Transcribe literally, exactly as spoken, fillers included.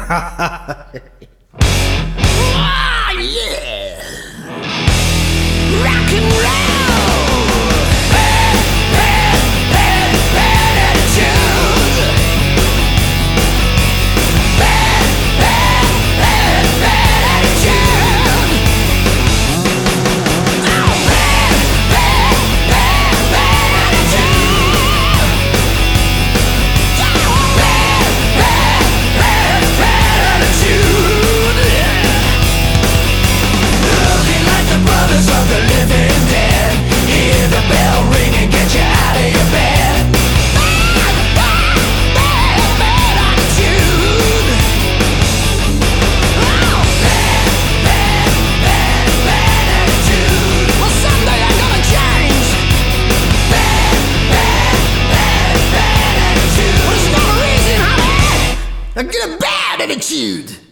Ah, yeah! Rock and roll! Bad, bad, bad, bad attitude! Bad, bad, bad, bad attitude! Oh, bad, bad, bad, bad attitude! Yeah, bad, bad, bad, bad attitude! Yeah. Looking like the brothers of the living dead. Hear the bell ring and get you out of your bed. Bad, bad, bad, bad attitude. Oh, bad, bad, bad, bad attitude. Well, someday I'm gonna change. Bad, bad, bad, bad attitude. Well, it's not easy, honey. I get a bad attitude.